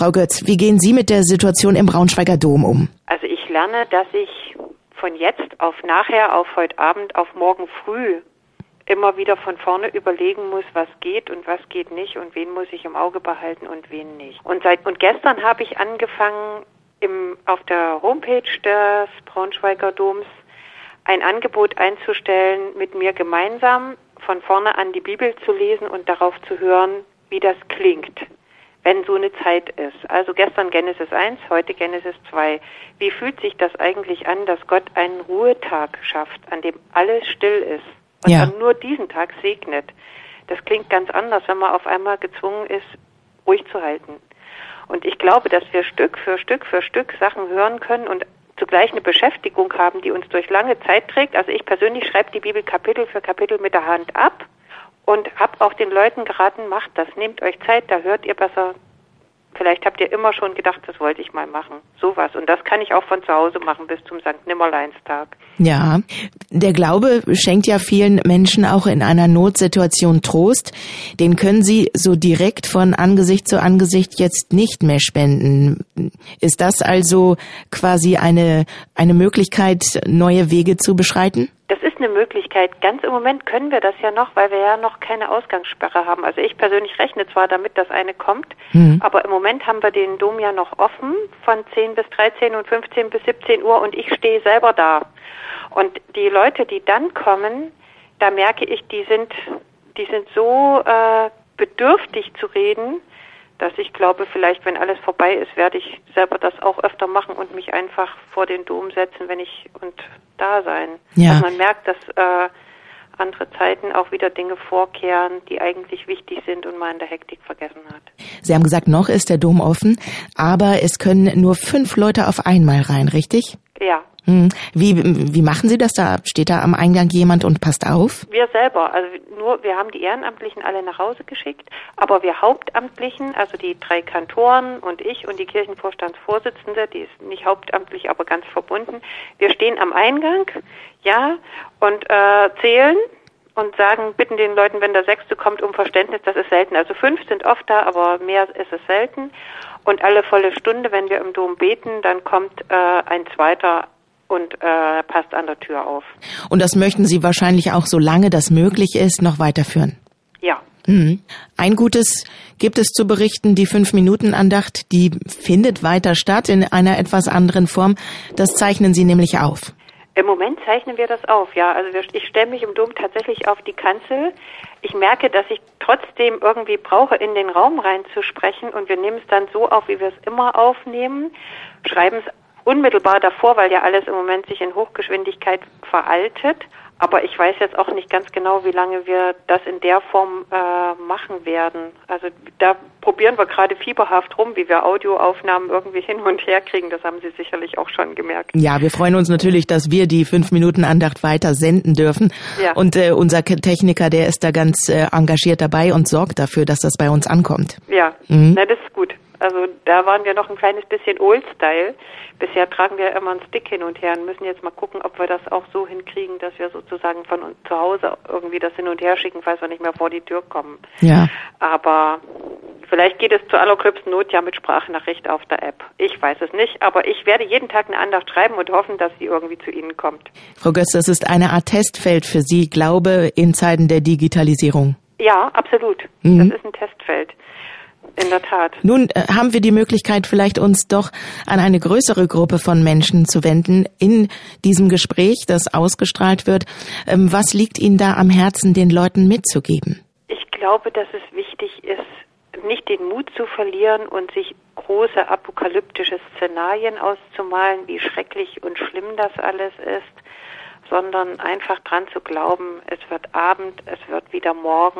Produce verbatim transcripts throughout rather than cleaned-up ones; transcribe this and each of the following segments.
Frau Götz, wie gehen Sie mit der Situation im Braunschweiger Dom um? Also ich lerne, dass ich von jetzt auf nachher, auf heute Abend, auf morgen früh immer wieder von vorne überlegen muss, was geht und was geht nicht und wen muss ich im Auge behalten und wen nicht. Und seit und gestern habe ich angefangen, im, auf der Homepage des Braunschweiger Doms ein Angebot einzustellen, mit mir gemeinsam von vorne an die Bibel zu lesen und darauf zu hören, wie das klingt, wenn so eine Zeit ist. Also gestern Genesis eins, heute Genesis zwei. Wie fühlt sich das eigentlich an, dass Gott einen Ruhetag schafft, an dem alles still ist und ja. dann nur diesen Tag segnet? Das klingt ganz anders, wenn man auf einmal gezwungen ist, ruhig zu halten. Und ich glaube, dass wir Stück für Stück für Stück Sachen hören können und zugleich eine Beschäftigung haben, die uns durch lange Zeit trägt. Also ich persönlich schreibe die Bibel Kapitel für Kapitel mit der Hand ab und habe auch den Leuten geraten, macht das, nehmt euch Zeit, da hört ihr besser. Vielleicht habt ihr immer schon gedacht, das wollte ich mal machen. Sowas. Und das kann ich auch von zu Hause machen bis zum Sankt Nimmerleinstag. Ja, der Glaube schenkt ja vielen Menschen auch in einer Notsituation Trost. Den können Sie so direkt von Angesicht zu Angesicht jetzt nicht mehr spenden. Ist das also quasi eine, eine Möglichkeit, neue Wege zu beschreiten? Das ist eine Möglichkeit. Ganz im Moment können wir das ja noch, weil wir ja noch keine Ausgangssperre haben. Also ich persönlich rechne zwar damit, dass eine kommt, mhm. aber im Moment haben wir den Dom ja noch offen von zehn bis dreizehn und fünfzehn bis siebzehn Uhr und ich stehe selber da. Und die Leute, die dann kommen, da merke ich, die sind, die sind so äh, bedürftig zu reden, dass ich glaube, vielleicht, wenn alles vorbei ist, werde ich selber das auch öfter machen und mich einfach vor den Dom setzen, wenn ich und da sein. Ja. Also man merkt, dass äh, andere Zeiten auch wieder Dinge vorkehren, die eigentlich wichtig sind und man in der Hektik vergessen hat. Sie haben gesagt, noch ist der Dom offen, aber es können nur fünf Leute auf einmal rein, richtig? Ja. Wie, wie machen Sie das? Da steht da am Eingang jemand und passt auf? Wir selber, also nur, wir haben die Ehrenamtlichen alle nach Hause geschickt, aber wir Hauptamtlichen, also die drei Kantoren und ich und die Kirchenvorstandsvorsitzende, die ist nicht hauptamtlich, aber ganz verbunden, wir stehen am Eingang, ja, und äh, zählen und sagen, bitten den Leuten, wenn der Sechste kommt, um Verständnis, das ist selten. Also fünf sind oft da, aber mehr ist es selten. Und alle volle Stunde, wenn wir im Dom beten, dann kommt äh, ein Zweiter und äh, passt an der Tür auf. Und das möchten Sie wahrscheinlich auch, solange das möglich ist, noch weiterführen? Ja. Mhm. Ein Gutes gibt es zu berichten, die Fünf-Minuten-Andacht, die findet weiter statt in einer etwas anderen Form. Das zeichnen Sie nämlich auf. Im Moment zeichnen wir das auf, ja. Also wir, ich stelle mich im Dom tatsächlich auf die Kanzel. Ich merke, dass ich trotzdem irgendwie brauche, in den Raum reinzusprechen und wir nehmen es dann so auf, wie wir es immer aufnehmen, schreiben es unmittelbar davor, weil ja alles im Moment sich in Hochgeschwindigkeit veraltet. Aber ich weiß jetzt auch nicht ganz genau, wie lange wir das in der Form äh, machen werden. Also da probieren wir gerade fieberhaft rum, wie wir Audioaufnahmen irgendwie hin und her kriegen. Das haben Sie sicherlich auch schon gemerkt. Ja, wir freuen uns natürlich, dass wir die Fünf-Minuten-Andacht weiter senden dürfen. Ja. Und äh, unser Techniker, der ist da ganz äh, engagiert dabei und sorgt dafür, dass das bei uns ankommt. Ja, mhm. Na, das ist gut. Also da waren wir noch ein kleines bisschen Old-Style. Bisher tragen wir immer einen Stick hin und her und müssen jetzt mal gucken, ob wir das auch so hinkriegen, dass wir sozusagen von uns zu Hause irgendwie das hin und her schicken, falls wir nicht mehr vor die Tür kommen. Ja. Aber vielleicht geht es zur allergröbsten Not ja mit Sprachnachricht auf der App. Ich weiß es nicht, aber ich werde jeden Tag eine Andacht schreiben und hoffen, dass sie irgendwie zu Ihnen kommt. Frau Götz, das ist eine Art Testfeld für Sie, Glaube in Zeiten der Digitalisierung. Ja, absolut. Mhm. Das ist ein Testfeld. In der Tat. Nun äh, haben wir die Möglichkeit, vielleicht uns doch an eine größere Gruppe von Menschen zu wenden in diesem Gespräch, das ausgestrahlt wird. Ähm, was liegt Ihnen da am Herzen, den Leuten mitzugeben? Ich glaube, dass es wichtig ist, nicht den Mut zu verlieren und sich große apokalyptische Szenarien auszumalen, wie schrecklich und schlimm das alles ist, sondern einfach dran zu glauben, es wird Abend, es wird wieder morgen.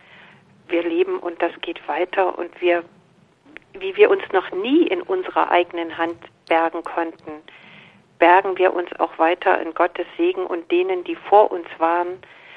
Wir leben und das geht weiter und wir, wie wir uns noch nie in unserer eigenen Hand bergen konnten, bergen wir uns auch weiter in Gottes Segen und denen, die vor uns waren,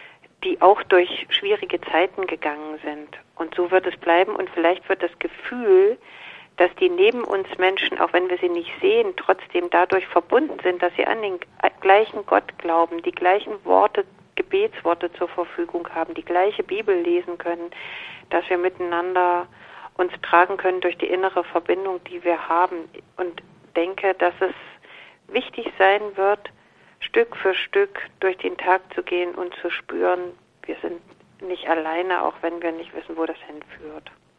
die auch durch schwierige Zeiten gegangen sind. Und so wird es bleiben und vielleicht wird das Gefühl, dass die neben uns Menschen, auch wenn wir sie nicht sehen, trotzdem dadurch verbunden sind, dass sie an den gleichen Gott glauben, die gleichen Worte Gebetsworte zur Verfügung haben, die gleiche Bibel lesen können, dass wir miteinander uns tragen können durch die innere Verbindung, die wir haben. Und denke, dass es wichtig sein wird, Stück für Stück durch den Tag zu gehen und zu spüren, wir sind nicht alleine, auch wenn wir nicht wissen, wo das hinführt.